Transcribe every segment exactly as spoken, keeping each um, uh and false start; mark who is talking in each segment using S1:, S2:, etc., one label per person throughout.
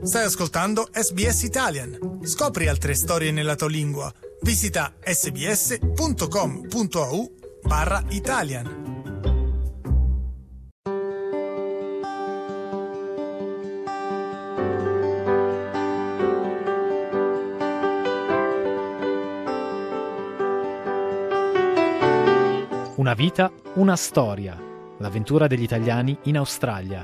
S1: Stai ascoltando S B S Italian. Scopri altre storie nella tua lingua. Visita sbs.com.au barra Italian.
S2: Una vita, una storia. L'avventura degli italiani in Australia.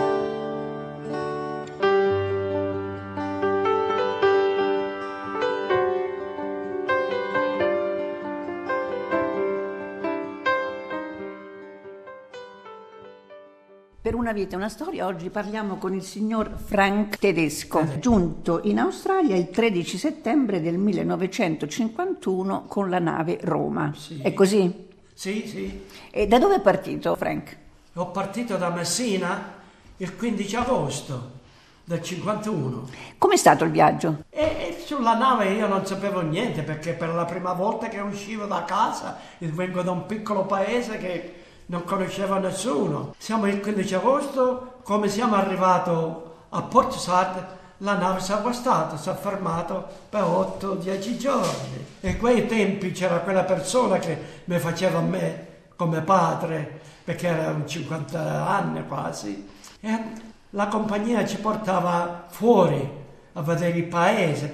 S3: Per una vita, una storia, oggi parliamo con il signor Frank Tedesco, giunto in Australia il tredici settembre del millenovecentocinquantuno con la nave Roma.
S4: Sì.
S3: È così?
S4: Sì, sì.
S3: E da dove è partito, Frank?
S4: Ho partito da Messina il quindici agosto del cinquantuno.
S3: Com'è stato il viaggio?
S4: E, e sulla nave io non sapevo niente, perché per la prima volta che uscivo da casa, io vengo da un piccolo paese che non conosceva nessuno. Siamo il quindici agosto, come siamo arrivati a Port Said, la nave si è guastata, si è fermato per otto dieci giorni. E in quei tempi c'era quella persona che mi faceva a me come padre, perché era un cinquanta anni quasi, e la compagnia ci portava fuori a vedere il paese,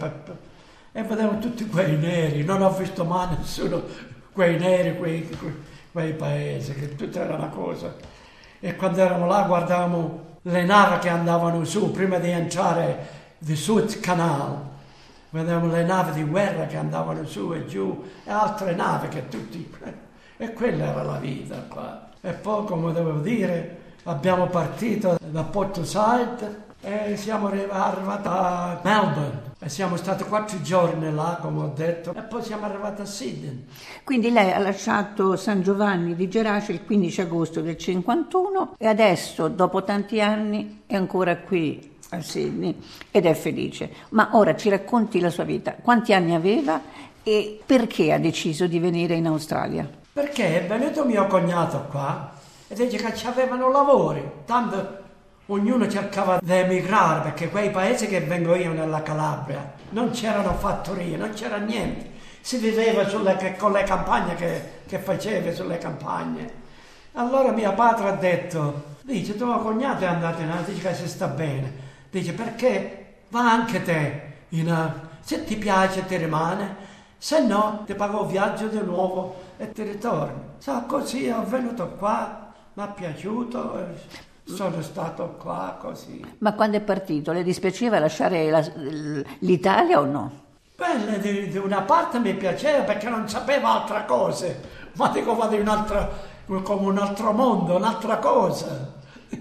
S4: e vedevo tutti quei neri, non ho visto mai nessuno, quei neri, quei, quei, quei paesi, che tutto era una cosa. E quando eravamo là guardavamo le navi che andavano su, prima di entrare di Suez Canal, vedevamo le navi di guerra che andavano su e giù, e altre navi che tutti... E quella era la vita qua. E poi, come devo dire, abbiamo partito da Port Said e siamo arrivati a Melbourne. E siamo stati quattro giorni là, come ho detto, e poi siamo arrivati a Sydney.
S3: Quindi lei ha lasciato San Giovanni di Gerace il quindici agosto del cinquantuno e adesso, dopo tanti anni, è ancora qui a Sydney ed è felice. Ma ora ci racconti la sua vita. Quanti anni aveva e perché ha deciso di venire in Australia?
S4: Perché è venuto mio cognato qua e dice che ci avevano lavori, tanto ognuno cercava di emigrare, perché quei paesi che vengo io nella Calabria non c'erano fattorie, non c'era niente, si viveva sulle, con le campagne che, che faceva sulle campagne. Allora mio padre ha detto, dice, tuo cognato è andato in Australia, dice che si sta bene, dice perché va anche te, in, se ti piace ti rimane, se no ti pago il viaggio di nuovo e ti ritorni. So, così ho venuto qua, mi è piaciuto. Sono stato qua così.
S3: Ma quando è partito, le dispiaceva lasciare la, l'Italia o no?
S4: Beh, di, di una parte mi piaceva perché non sapevo altre cose, ma dico vado in un'altra, come un altro mondo, un'altra cosa,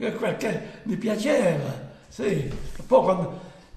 S4: perché mi piaceva, sì. Poi quando,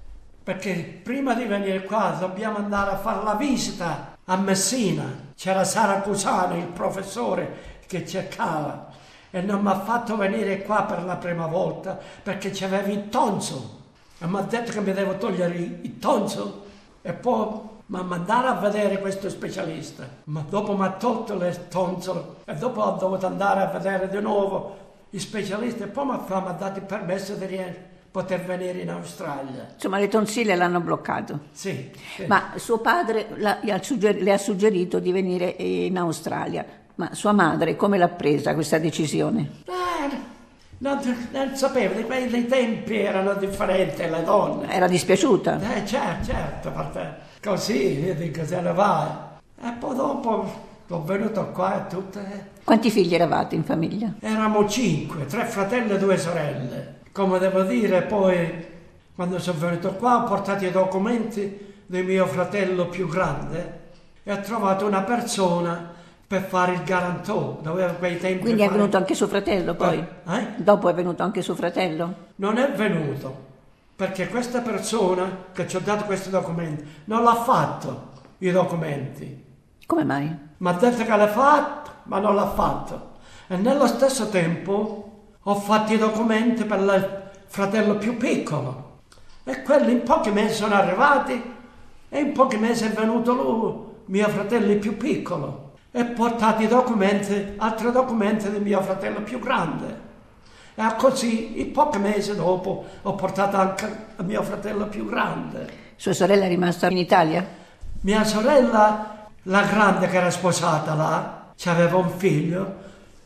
S4: perché prima di venire qua dobbiamo andare a fare la visita a Messina, c'era Saracusano, il professore che cercava. E non mi ha fatto venire qua per la prima volta perché c'avevo il tonsil e mi ha detto che mi devo togliere il tonsil e poi mi ha mandato a vedere questo specialista, ma dopo mi ha tolto le tonsil e dopo ho dovuto andare a vedere di nuovo il specialista e poi mi ha dato il permesso di poter venire in Australia.
S3: Insomma, le tonsille l'hanno bloccato.
S4: Sì, sì.
S3: Ma suo padre la, le, ha sugger- le ha suggerito di venire in Australia. Ma sua madre come l'ha presa questa decisione?
S4: Eh, non, non sapevo, di quei tempi erano differenti le donne.
S3: Era dispiaciuta?
S4: Eh certo, certo, perché così, io dico se ne vai. E poi dopo sono venuto qua e tutte...
S3: Quanti figli eravate in famiglia?
S4: Eravamo cinque, tre fratelli e due sorelle. Come devo dire, poi quando sono venuto qua ho portato i documenti di mio fratello più grande e ho trovato una persona per fare il garantò, doveva quei tempi.
S3: Quindi è
S4: fare...
S3: venuto anche suo fratello poi?
S4: Eh?
S3: Dopo è venuto anche suo fratello?
S4: Non è venuto, perché questa persona che ci ha dato questi documenti non l'ha fatto i documenti.
S3: Come mai?
S4: Mi ha detto che l'ha fatto, ma non l'ha fatto. E nello stesso tempo ho fatto i documenti per il fratello più piccolo. E quelli in pochi mesi sono arrivati e in pochi mesi è venuto lui, mio fratello più piccolo. E portato i documenti, altri documenti del mio fratello più grande. E così, in pochi mesi dopo, ho portato anche a mio fratello più grande.
S3: Sua sorella è rimasta in Italia?
S4: Mia sorella, la grande che era sposata là, aveva un figlio.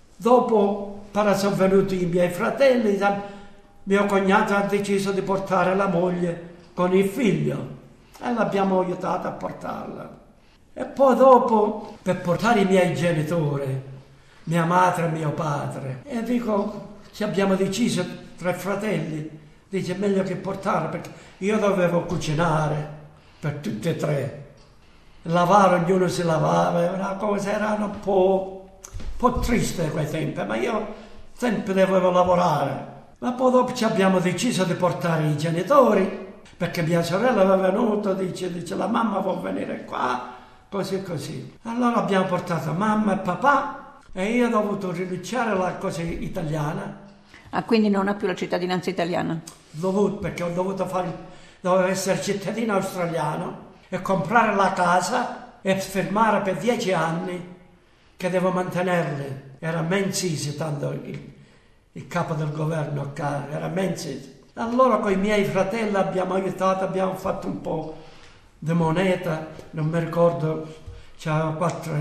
S4: Dopo, però sono venuti i miei fratelli, mio cognato ha deciso di portare la moglie con il figlio e l'abbiamo aiutata a portarla. E poi dopo, per portare i miei genitori, mia madre e mio padre, e dico, ci abbiamo deciso, tre fratelli, dice meglio che portare, perché io dovevo cucinare per tutti e tre. Lavare, ognuno si lavava, una cosa, era un po', un po' triste quei tempi, ma io sempre dovevo lavorare. Ma poi dopo ci abbiamo deciso di portare i genitori, perché mia sorella aveva venuto, dice, dice la mamma vuol venire qua, così e così. Allora abbiamo portato mamma e papà e io ho dovuto rinunciare alla cosa italiana.
S3: Ah, quindi non ha più la cittadinanza italiana?
S4: Dovuto, perché ho dovuto fare, dovevo essere cittadino australiano e comprare la casa e firmare per dieci anni che devo mantenerli. Era Menzies, tanto il, il capo del governo, era Menzies. Allora con i miei fratelli abbiamo aiutato, abbiamo fatto un po' di moneta, non mi ricordo, c'erano quattro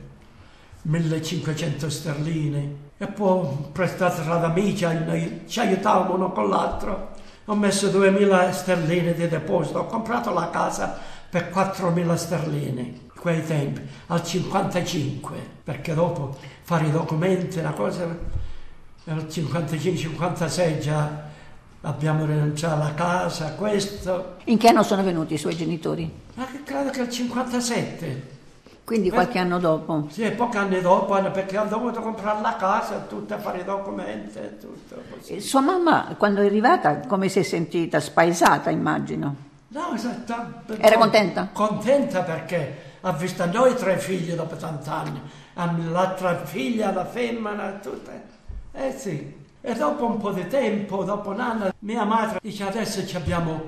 S4: millecinquecento sterline. E poi prestato ad amici, ci aiutavamo uno con l'altro. Ho messo duemila sterline di deposito, ho comprato la casa per quattromila sterline, in quei tempi, al cinquantacinque, perché dopo fare i documenti, una cosa, nel cinquantacinque cinquantasei già abbiamo rinunciato alla casa, questo.
S3: In che anno sono venuti i suoi genitori?
S4: Ma credo che il cinquantasette.
S3: Quindi qualche eh, anno dopo?
S4: Sì, pochi anni dopo, perché ho dovuto comprare la casa, tutto, fare i documenti e tutto. Così.
S3: Sua mamma, quando è arrivata, come si è sentita? Spaesata, immagino.
S4: No, esatto.
S3: Era contenta?
S4: Contenta perché ha visto noi tre figli dopo tant'anni. L'altra figlia, la femmina, tutte. Eh sì. E dopo un po' di tempo, dopo un anno, mia madre dice adesso abbiamo,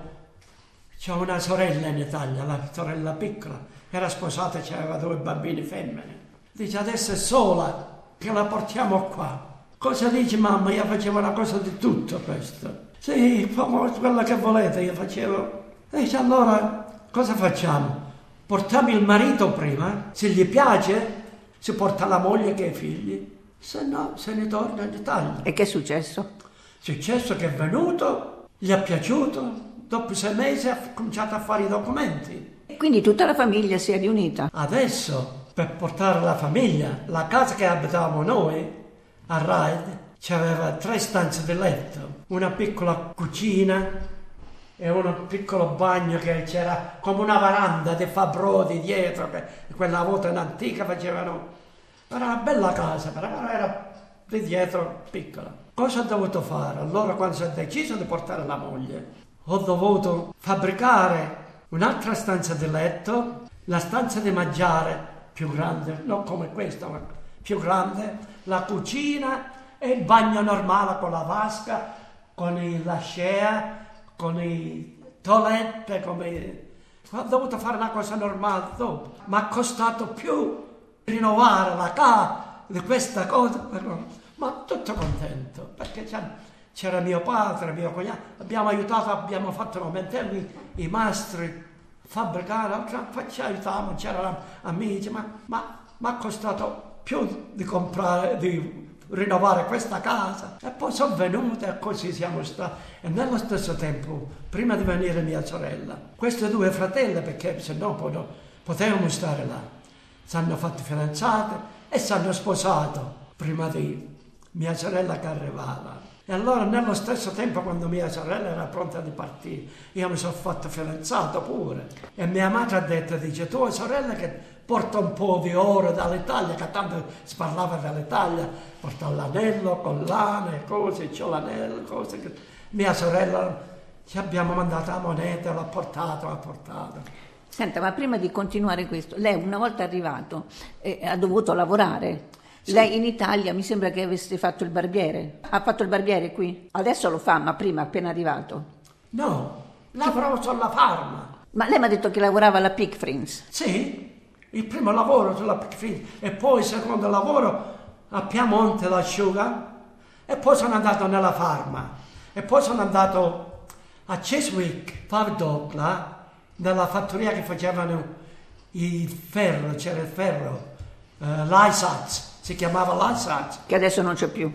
S4: c'è una sorella in Italia, la sorella piccola. Era sposata e aveva due bambini femmine. Dice adesso è sola, che la portiamo qua. Cosa dici mamma? Io facevo una cosa di tutto questo. Sì, quello che volete, io facevo. Dice allora cosa facciamo? Portiamo il marito prima, se gli piace si porta la moglie che i figli, se no se ne torna in Italia.
S3: E che è successo?
S4: È successo che è venuto, gli è piaciuto, dopo sei mesi ha cominciato a fare i documenti.
S3: Quindi tutta la famiglia si è riunita?
S4: Adesso, per portare la famiglia, la casa che abitavamo noi, a Ryde, c'aveva tre stanze di letto, una piccola cucina e un piccolo bagno che c'era come una varanda di Fabrodi dietro, che quella volta in antica facevano. Era una bella casa, però era di dietro piccola. Cosa ho dovuto fare? Allora quando si è deciso di portare la moglie, ho dovuto fabbricare un'altra stanza di letto, la stanza di mangiare più grande, non come questa, ma più grande, la cucina e il bagno normale con la vasca, con il, la scea, con i toilette, come. Ho dovuto fare una cosa normale dopo. Mi ha costato più rinnovare la casa di questa cosa, però, ma tutto contento, perché c'era mio padre, mio cognato, abbiamo aiutato, abbiamo fatto aumentare i mastri, fabbricare, ci aiutavamo, c'erano amici, ma mi ha costato più di comprare, di rinnovare questa casa. E poi sono venute e così siamo stati. E nello stesso tempo, prima di venire mia sorella, queste due fratelle, perché se no poi no, potevamo stare là, si hanno fatto fidanzate e si hanno sposato prima di mia sorella che arrivava. E allora nello stesso tempo, quando mia sorella era pronta di partire, io mi sono fatto fidanzato pure. E mia madre ha detto, dice, tua sorella che porta un po' di oro dall'Italia, che tanto si parlava dall'Italia, porta l'anello, collane, cose, c'ho l'anello, cose. Che... Mia sorella ci abbiamo mandato la moneta, l'ha portato, l'ha portato.
S3: Senta, ma prima di continuare questo, lei una volta arrivato eh, ha dovuto lavorare. Sì. Lei in Italia mi sembra che avesse fatto il barbiere. Ha fatto il barbiere qui? Adesso lo fa, ma prima appena arrivato?
S4: No, lavoravo sulla farma.
S3: Ma lei mi ha detto che lavorava alla Pickfriends?
S4: Sì, il primo lavoro sulla Pickfriends e poi il secondo lavoro a Piemonte l'asciuga E poi sono andato nella farma. E poi sono andato a Chiswick, Pavdok, là, nella fattoria che facevano il ferro, c'era il ferro, uh, l'Isats, si chiamava l'Isats.
S3: Che adesso non c'è più.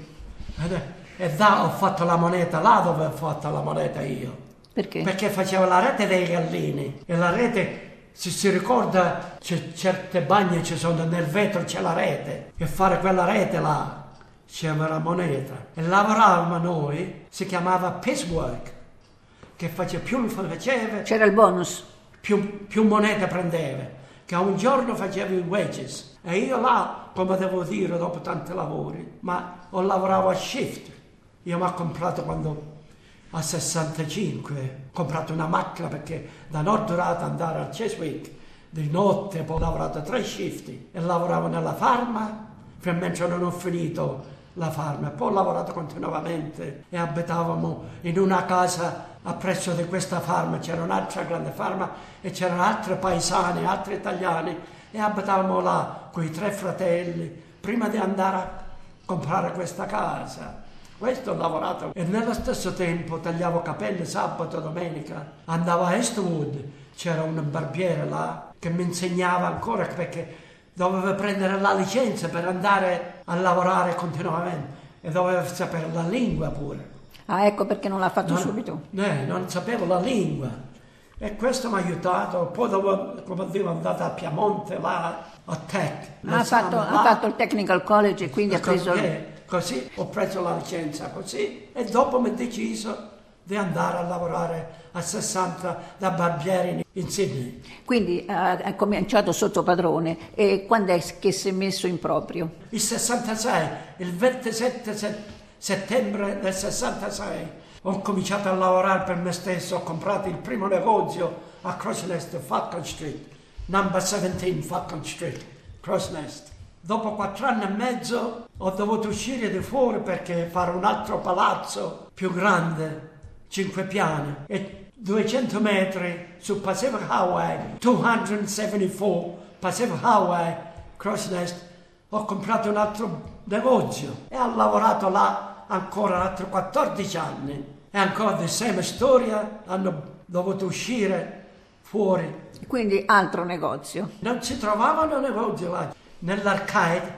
S4: E da ho fatto la moneta, là dove ho fatto la moneta io.
S3: Perché?
S4: Perché facevo la rete dei gallini. E la rete, se si ricorda, c'è certe bagne ci sono, nel vetro c'è la rete. E fare quella rete là, c'era la moneta. E lavoravamo noi, si chiamava piecework, che faceva più faceva,
S3: C'era il bonus.
S4: più, più monete prendeva. Che un giorno facevo i wages. E io là, come devo dire, dopo tanti lavori, ma ho lavorato a shift. Io mi ho comprato quando a sessantacinque, ho comprato una macchina perché da Nordurata andare a Chiswick di notte, poi ho lavorato tre shift e lavoravo nella farma, mentre non ho finito la farma, poi ho lavorato continuamente e abitavamo in una casa appresso di questa farma, c'era un'altra grande farma e c'erano altri paesani, altri italiani e abitavamo là con i tre fratelli prima di andare a comprare questa casa. Questo ho lavorato e nello stesso tempo tagliavo capelli sabato, domenica, andavo a Eastwood, c'era un barbiere là che mi insegnava ancora perché dovevo prendere la licenza per andare a lavorare continuamente e dovevo sapere la lingua pure.
S3: Ah, ecco perché non l'ha fatto
S4: non,
S3: subito.
S4: Eh, non sapevo la lingua e questo mi ha aiutato. Poi dopo, come dico, andato a Piemonte là, a Tech.
S3: Ha fatto,
S4: là,
S3: ha fatto il Technical College e quindi ha preso...
S4: Eh, così ho preso la licenza così e dopo mi ho deciso di andare a lavorare a sessanta da barbiere in Sydney.
S3: Quindi ha, ha cominciato sotto padrone e quando è che si è messo in proprio?
S4: Il sessantasei, il ventisette settembre del sessantasei ho cominciato a lavorare per me stesso, ho comprato il primo negozio a Crossnest, Falcon Street, number diciassette Falcon Street, Crossnest. Dopo quattro anni e mezzo ho dovuto uscire di fuori perché fare un altro palazzo più grande, cinque piani, e duecento metri su Pacific Highway, duecentosettantaquattro Pacific Highway, Crossnest. Ho comprato un altro negozio e ho lavorato là ancora altri quattordici anni. E ancora la stessa storia, hanno dovuto uscire fuori.
S3: Quindi altro negozio.
S4: Non si trovavano negozi là. Nell'arcade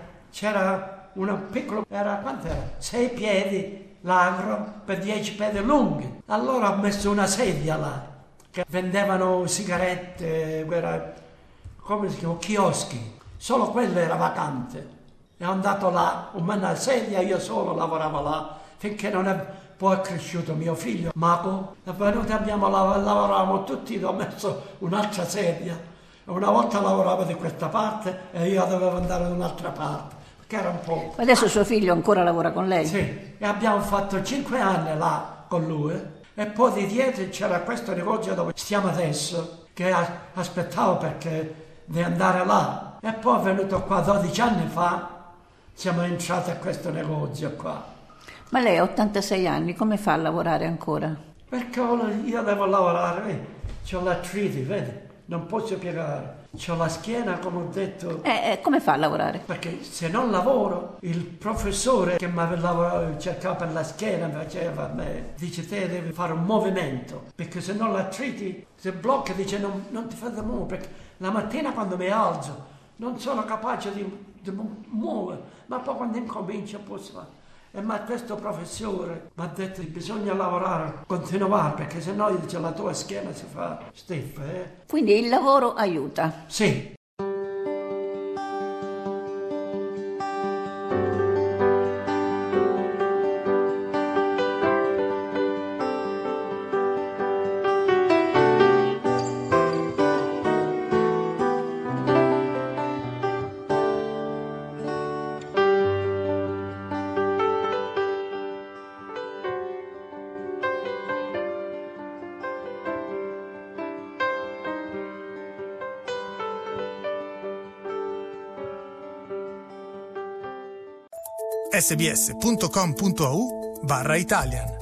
S4: c'era una piccola, era quant'era? Sei piedi largo per dieci piedi lunghi. Allora ho messo una sedia là, che vendevano sigarette, era, come si chiama, chioschi. Solo quello era vacante. E ho andato là, ho messo una sedia, io solo lavoravo là, finché non è, poi è cresciuto mio figlio, Marco, è venuto, abbiamo lavorato, lavoravamo tutti, ho messo un'altra sedia. Una volta lavorava di questa parte e io dovevo andare da un'altra parte, perché era un po'...
S3: Adesso suo figlio ancora lavora con lei?
S4: Sì, e abbiamo fatto cinque anni là con lui e poi di dietro c'era questo negozio dove stiamo adesso, che aspettavo perché di andare là. E poi è venuto qua dodici anni fa, siamo entrati a questo negozio qua.
S3: Ma lei ha ottantasei anni, come fa a lavorare ancora?
S4: Perché io devo lavorare, vedi? C'ho l'artrite, vedi? Non posso piegare, c'ho la schiena, come ho detto.
S3: Eh, eh, come fa a lavorare?
S4: Perché se non lavoro, il professore che mi aveva cercato per la schiena faceva a me, dice te devi fare un movimento, perché se non l'artrite, se blocca, dice non, non ti fate muovere, perché la mattina quando mi alzo non sono capace di, di muovere, ma poi quando incomincio posso fare. E ma questo professore mi ha detto che bisogna lavorare, continuare, perché sennò dice la tua schiena si fa stiffa. Eh?
S3: Quindi il lavoro aiuta?
S4: Sì.
S1: sbs.com.au barra Italian